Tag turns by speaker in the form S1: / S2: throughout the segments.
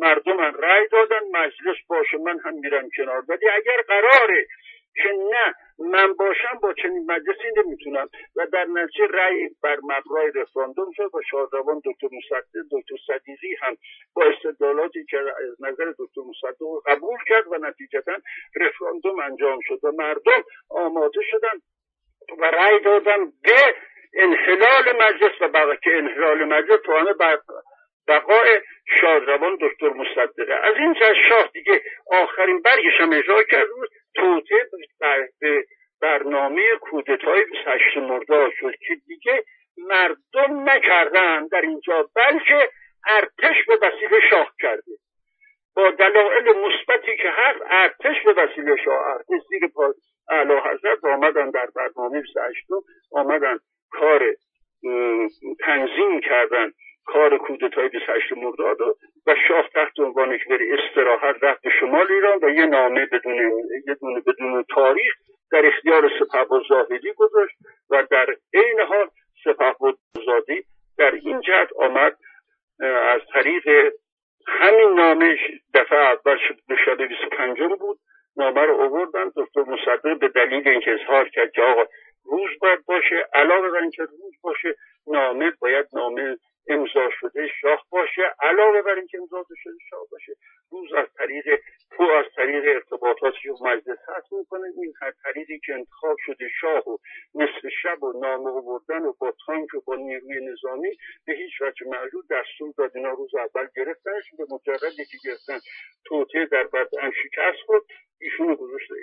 S1: مردم هم رأی دادن، مجلس باشه من هم میرم کنار. ولی اگر قراره که نه من باشم با چنین مجلسی نمیتونم و در نتیجه رأی بر مبنای رفراندوم شد و شادروان دکتر صدیقی هم با استدلالاتی که از نظر دکتر مصدق قبول کرد و نتیجتا رفراندوم انجام شد و مردم آماده شدن و رأی دادن به انحلال مجلس و که انحلال مجلس توانه بقای شادروان دکتر مصدقه. از این جهت شاه دیگه آخرین برگش هم اجرا کرد، توطئه به برنامه کودتای 28 مرداد شد که دیگه مردم نکردن در اینجا، بلکه ارتش به وسیله شاه کرده با دلایل مثبتی که هست. ارتش به وسیله شاه، ارتش زیر اعلی حضرت آمدن در برنامه 28 آمدن کار تنظیم کردن کار کودتای 28 مرداد و شاه تحت عنوان که بره استراحت رفت به شمال ایران و یه نامه بدون تاریخ در اختیار سپهبد زاهدی گذاشت و در عین حال سپهبد زاهدی در این جهت آمد از طریق همین نامه دفعه اول به شب 25 بود نامه رو آوردن. دکتر مصدق به دلیل اینکه اظهار کرد که آقا روز باید باشه، علاوه بر اینکه روز باشه نامه باید نامه امضا شده شاه باشه، علاوه بر اینکه امضا شده شاه باشه، روز از طریق ارتباطاتی که مجلس هست میکنه. این هر طریقی که انتخاب شده شاه و نصف شب و نامه آوردن و با تانک و با نیروی نظامی به هیچ وجه معلول دستور داد اینا روز اول گرفتنش. به مجردی که گرفتن توطئه در بدن شکست خورد، ایشونو گذاشته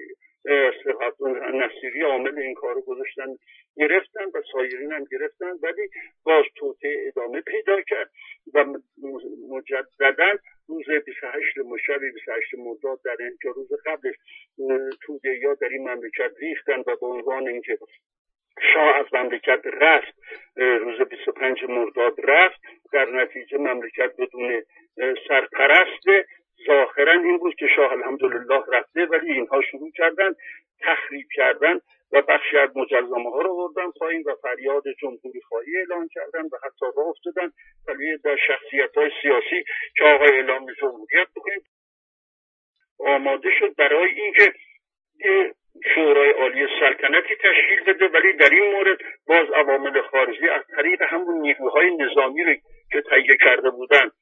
S1: نصیری عامل این کارو گرفتن و سایرین هم گرفتن، ولی باز توطئه ادامه پیدا کرد و مجددا روز 28 مرداد در اینجا روز قبلش توده‌ها در این مملکت ریختن و به عنوان اینکه شاه از مملکت رفت، روز 25 مرداد رفت، در نتیجه مملکت بدون سرپرست. ظاهرا این بود که شاه الحمدلله رفته، ولی اینها شروع کردن تخریب کردن و بخشی از مجزمه ها رو بردن پایین و فریاد جمهوری خواهی اعلان کردن و حتی راه افتادن ولی در شخصیت های سیاسی که آقا اعلام جمهوریت بکنید آماده شد برای اینکه شورای عالی سلطنتی تشکیل بده. ولی در این مورد باز عوامل خارجی از طریق همون نیروهای نظامی رو که تهیه کرده بودن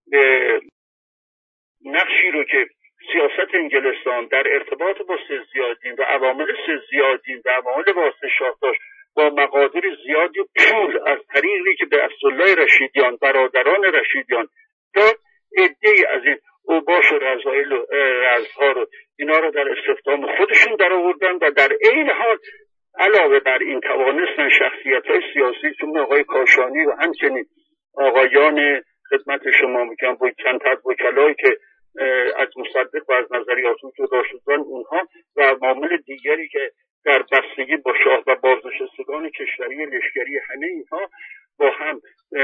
S1: نقشی رو که سیاست انگلستان در ارتباط با سزیادین و عوامل سزیادین و عوامل واسطه شاه داشت با مقادیر زیادی پول از طریقی که به عبدالله رشیدیان برادران رشیدیان داد، عده‌ای از این اوباش و رذایل و رزها رو اینا رو در استخدام خودشون در آوردن و در عین حال علاوه بر این توانستن شخصیت‌های سیاسی چون آقای کاشانی و همچنین آقایان خدمت شما میگم با چند تا وکلایی که از مصدق و از نظریاتون جدا شدن اونها و عوامل دیگری که در بستگی با شاه و بازنشستگان کشوری لشکری همه اینها با هم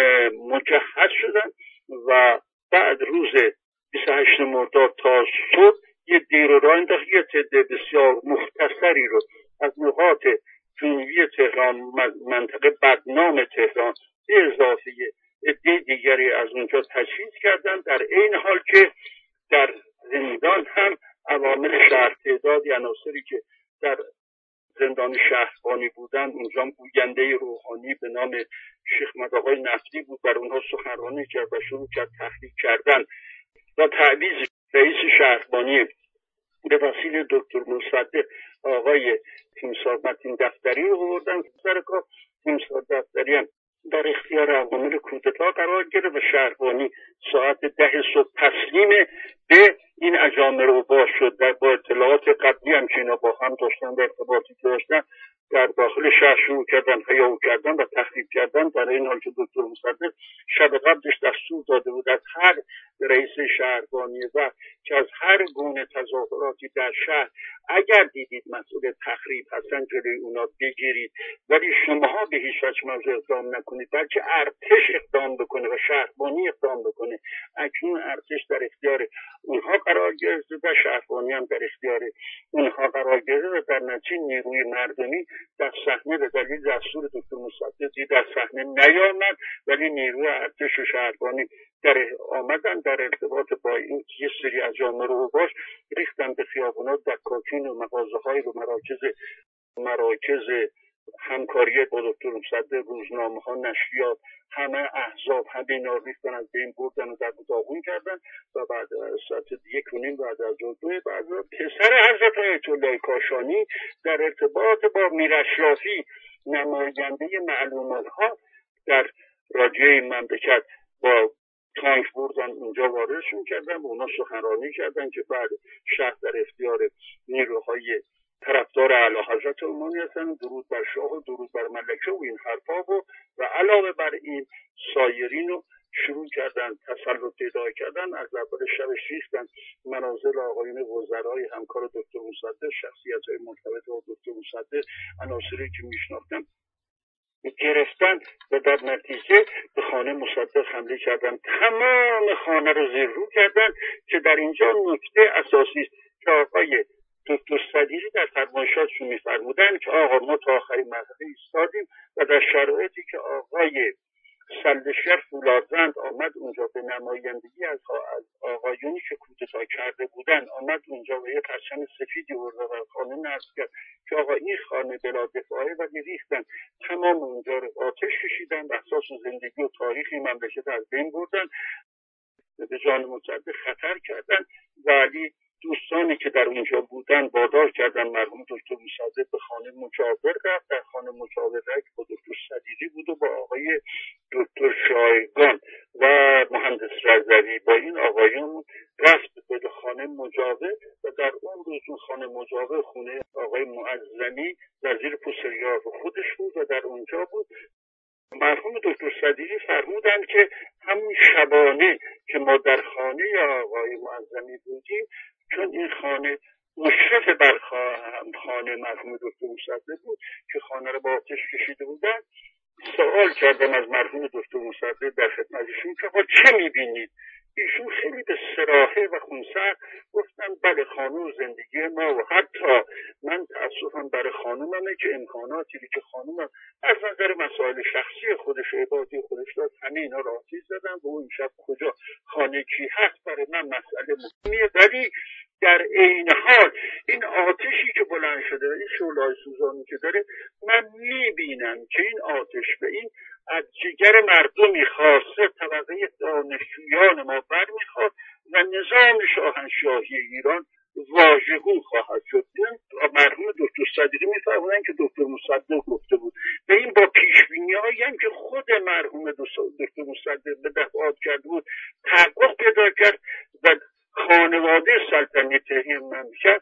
S1: مجهز شدن و بعد روز 28 مرداد تا صبح یه دیر و راه انداخت، یه تعداد بسیار مختصری رو از نقاط جنوبی تهران منطقه بدنام تهران به اضافه عده دیگری از اونجا تجهیز کردن، در عین حال که در زندان هم عوامل شهر تعدادی عناصری که در زندان شهربانی بودن اونجا گوینده روحانی به نام شیخ مداقای نفتی بود، بر اونها سخنرانی کرد و شروع کرد تحریک کردن و تعویض رئیس شهربانی به وسیله دکتر مصدق آقای تیمسار متین دفتری رو بردن سر کار. تیمسار دفتری هم در اختیار عوامل کودتا قرار گرفت و شهربانی ساعت 10 صبح تسلیم به این اجامر اوباش شد. با اطلاعات قبلی هم که اینا با هم داشتن و ارتباطی داشتن در داخل شهر شروع کردن هیاهو کردن و تخریب کردن، در این حال که دکتر مصدق شب قبلش دستور داده بود از هر رئیس شهربانی و که از هر گونه تظاهراتی در شهر اگر دیدید مسئول تخریب هستن جلوی اونا بگیرید، ولی شماها به هیچ وجه موضوع اقدام نکنید بلکه ارتش اقدام بکنه و شهربانی اقدام بکنه. اکنون ارتش در اختیار اونها قرار گرفته و شهربانی هم در اختیار اونها قرار گرفته و در نتیجه نیروی مردمی در صحنه به دلیل دستور دکتر مصدق در صحنه نیامد، ولی نیروی ارتش و شهربانی آمدن در ارتباط با این یه سری از جامعه اوباش ریختن به خیابونات، دکاکین و مغازه‌های و مراکز همکاری با دکتر مصدق، روزنامه‌ها، نشریات، همه احزاب همه اینا ریختن، از بین بردن و در داغون کردن و بعد ساعت 1:30 بعد از ظهر بعد پسر حضرت آیت الله کاشانی در ارتباط با میر اشرافی نماینده معلومات‌ها در رادیو این مملکت با تانک بردن اونجا واردشون کردن و اونا سخنرانی کردن که بعد شهر در اختیار نیروهای طرفدار اعلیحضرت عمومی هستن، درود بر شاه و درود بر ملکه و این حرفا و علاوه بر این سایرین رو شروع کردن تسلط پیدا کردن. از اول شبش ریختن منازل آقایون وزرای همکار دکتر مصدق، شخصیت‌های مرتبط با دکتر مصدق، عناصری که میشناختن گرفتن و در نتیجه به خانه مصدق حمله کردن، تمام خانه رو زیررو کردن که در اینجا نکته اساسی است که آقای دکتر صدیقی در فرمایشاتشون می‌فرمودن که آقا ما تا آخرین مرحله ایستادیم و در شرایطی که آقای سلشر فولادزند آمد اونجا به نمایندگی از آقایونی که کودتا کرده بودن آمد اونجا و یه پرچم سفیدی برده و خانه نصب کرد که آقا این خانه بلا دفاعه و ریختن تمام اونجا رو آتش کشیدن و اساس زندگی و تاریخی مملکت از بین بردن، به جان مصدق خطر کردن. ولی دوستانی که در اونجا بودن وادار کردن مرحوم دکتر مصدق به خانه مجاور رفت. در خانه مجاور رفت با دکتر صدیقی بود و با آقای دکتر شایگان و مهندس رضوی، با این آقایون رفت به خانه مجاور و در اون روز اون خانه مجاور خونه آقای معظمی وزیر پوسریار خودش بود و در اونجا بود. مرحوم دکتر صدیقی فرمودند که همون شبانه که ما در خانه آقای معظمی بودیم، چون این خانه مشرف بر خانه مرحوم دکتر مصدق بود که خانه رو با آتش کشیده بودن، سوال کردم از مرحوم دکتر مصدق در خدمتشون که چه میبینید؟ ایشون خیلی به صراحه و خونسرد گفتن بله خانم زندگی ما و حتی من تأسفم برای خانوممه که امکاناتی که خانومم از نظر مسائل شخصی خودش و عبادی خودش داد همه اینا را آتیش زدن و اون شب کجا خانه کی هست برای من مسئله مهمیه. ولی در عین حال این آتشی که بلند شده و این شعله‌های سوزانی که داره، من میبینم که این آتش به این از جگر مردمی خاصه طبقه دانشجویان ما برمیخواد و نظام شاهنشاهی ایران واژگون خواهد شد. مرحوم دکتر صدیقی میفرمودن که دکتر مصدق گفته بود و این با پیشبینی‌هایی هم که خود مرحوم دکتر مصدق به دفعات کرده بود تحقق پیدا کرد و خانواده سلطنتی مملکت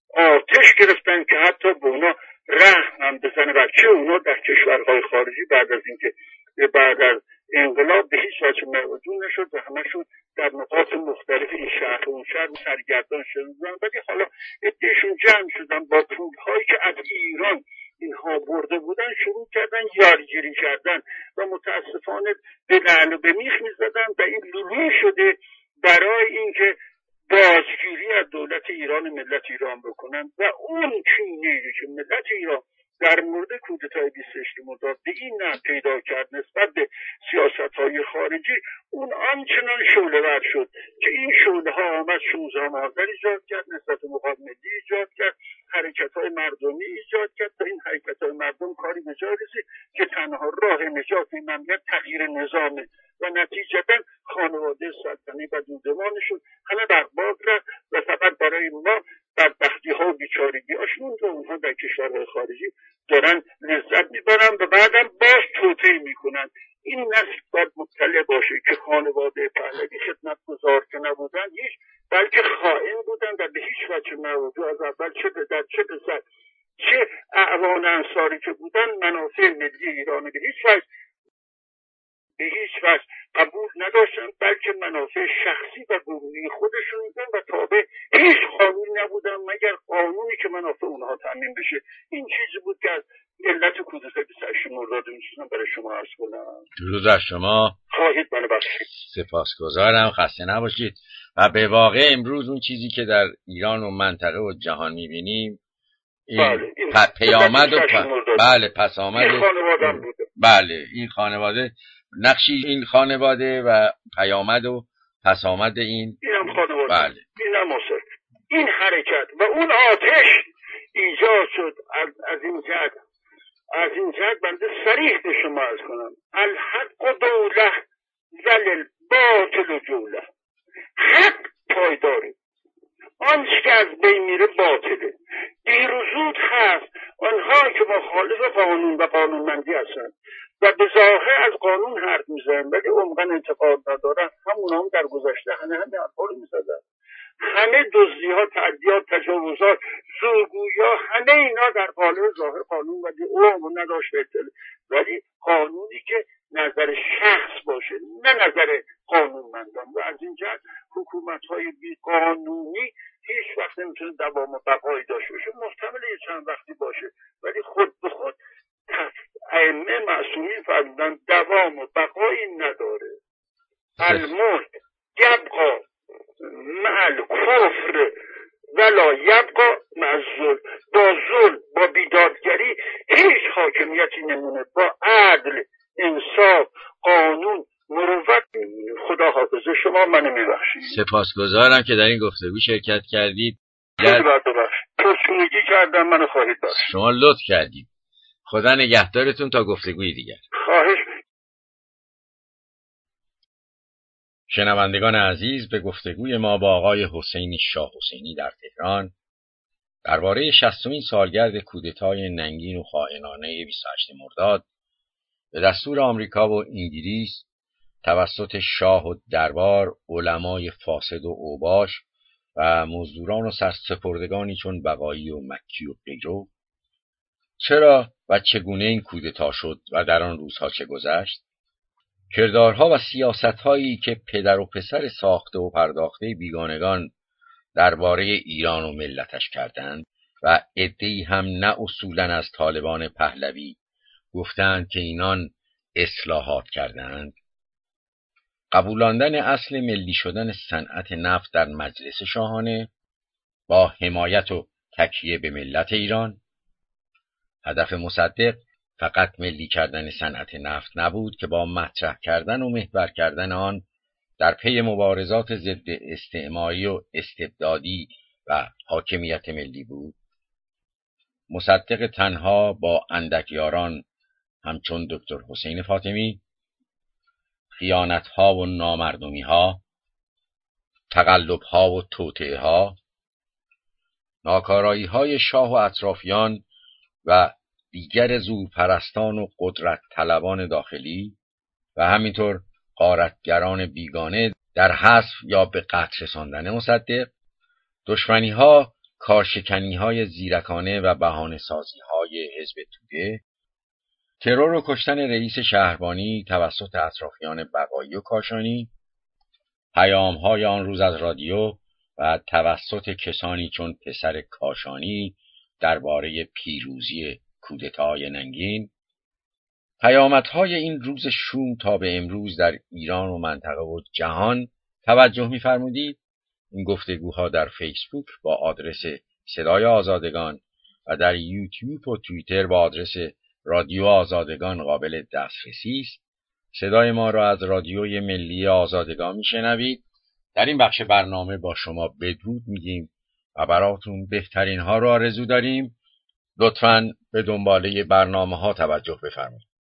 S1: آتش گرفتن که حتی به اونا رحم هم بزنه، بچه اونا در کشورهای خارجی بعد از اینکه بعد از انقلاب به هیچ وجه موجود نشد و همشون در نقاط مختلف این شهر و اون شهر سرگردان شدن. ولی حالا عده‌شون جمع شدن با پولهایی که از ایران اینها برده بودن شروع کردن یارگیری کردن و متاسفانه به لعن و به میخ میزدن و این لولو شده برای اینکه بازگیری از دولت ایران ملت ایران بکنن و اون کینه‌ای که ملت ایران در مورد کودتای 28 مرداد به این نحو پیدا کرد نسبت به سیاست‌های خارجی، اون آنچنان شعله‌ور شد که این شعله‌ها آمد 16 آذر ایجاد کرد، نسبت مقاومت ملی ایجاد کرد، حرکت‌های مردمی ایجاد کرد و این حرکت‌های مردم کاری به جای رسید که تنها راه نجات این مملکت تغییر نظامه و نتیجتاً خانواده سلطنتی و دودمانشون همه برباد رفت و فقط برای ما بدبختی‌ها و بیچارگی‌هاشون و اونها در کشورهای خارجی دارن لذت میبرن و بعدم باز توطئه میکنن. این نسل باید مطلع باشه که خانواده پهلوی خدمتگزار که نبودن هیچ، بلکه خائن بودن و به هیچ وجه موضوع از اول چه به در چه به زد چه اعوان انصاری که بودن منافع ملی ایران به هیچ وجه قبول نداشتن، بلکه منافع شخصی و گروهی خودشون بودن و تابع هیچ قانونی نبودن مگر قانونی که منافع اونها تامین بشه. این چیزی بود که از علت کودتای 28 مرداد می‌خواستم برای شما عرض کنم.
S2: درود بر شما.
S1: خواهید منو بخشید.
S2: سپاسگزارم، خسته نباشید. و به واقع امروز اون چیزی که در ایران و منطقه و جهان می‌بینیم این پیامد و بله پس آمد
S1: این خانواده بوده.
S2: بله این خانواده نقشی این خانواده و پیامد و پس آمد
S1: اینم خانواده،
S2: بله.
S1: اینم مصر. این حرکت و اون آتش ایجاد شد از این جهت بنده صریح به شما عرض کنم الحق دوله ذل باطل جوله. حق پایداره، آنچه که از بین میره باطله. دیر و زود هست آنها که مخالف قانون و قانونمندی هستند و به ظاهر از قانون حرف میزنن ولی عمقا انتقاد ندارن، همون هم در گذشته همه حرفا رو میزدن. همه دزدی‌ها، تعدیات، تجاوزات، زورگویی‌ها، همه اینا در قالب ظاهر قانون ولی عمق نداشت. ولی قانونی که نظر شخص باشه نه نظر قانونمندان. و از این جهت حکومت‌های بی قانونی هیچ وقت نمیتونه دوام و بقایی داشته باشه. محتمل یه چند وقتی باشه ولی خود به خود ائمه معصومین فرمودن دوام و بقایی نداره. الملک یبقا مع الکفر ولا یبقا مع الظلم. با ظلم، با بیدادگری هیچ حاکمیتی نمونه. با عدل، انصاف، قانون، مروت نمونه. خدا حافظه شما منو میبخشید.
S2: سپاسگزارم که در این گفتگو شرکت کردید.
S1: پرچونگی کردم، منو خواهید بخشید.
S2: شما لطف کردید. خدا نگهدارتون تا گفتگوی دیگر.
S1: خواهش.
S2: شنوندگان عزیز، به گفتگوی ما با آقای حسین شاه حسینی در تهران درباره 60مین سالگرد کودتای ننگین و خائنانه 28 مرداد به دستور آمریکا و انگلیس توسط شاه و دربار، علمای فاسد و اوباش و مزدوران و سرسپردگانی چون بقایی و مکی و غیره چرا و چگونه این کودتا شد و در آن روزها چه گذشت، کردارها و سیاستهایی که پدر و پسر ساخته و پرداخته بیگانگان درباره ایران و ملتش کردند و عده‌ای هم نه اصولاً از طالبان پهلوی گفتند که اینان اصلاحات کردند، قبولاندن اصل ملی شدن صنعت نفت در مجلس شاهانه با حمایت و تکیه به ملت ایران. هدف مصدق فقط ملی کردن صنعت نفت نبود که با مطرح کردن و محور کردن آن در پی مبارزات ضد استعماری و استبدادی و حاکمیت ملی بود. مصدق تنها با اندک یاران همچون دکتر حسین فاطمی خیانت‌ها و نامردمی‌ها، تقلب‌ها و توطئه‌ها، ناکارایی‌های شاه و اطرافیان و دیگر زورپرستان و قدرت طلبان داخلی و همینطور غارتگران بیگانه در حذف یا به قتل رساندن مصدق، دشمنی‌ها، کارشکنی‌های زیرکانه و بهانه‌سازی‌های حزب توده، ترور و کشتن رئیس شهربانی توسط اطرافیان بقایی و کاشانی، پیام‌های آن روز از رادیو و توسط کسانی چون پسر کاشانی درباره پیروزی کودتای ننگین، پیامدهای این روز شوم تا به امروز در ایران و منطقه و جهان توجه می‌فرمودید. این گفتگوها در فیسبوک با آدرس صدای آزادگان و در یوتیوب و توییتر با آدرس رادیو آزادگان قابل دسترسی است. صدای ما را از رادیوی ملی آزادگان میشنوید. در این بخش برنامه با شما بدرود میگیم و براتون بهترین ها را آرزو داریم. لطفاً به دنباله برنامه ها توجه بفرمایید.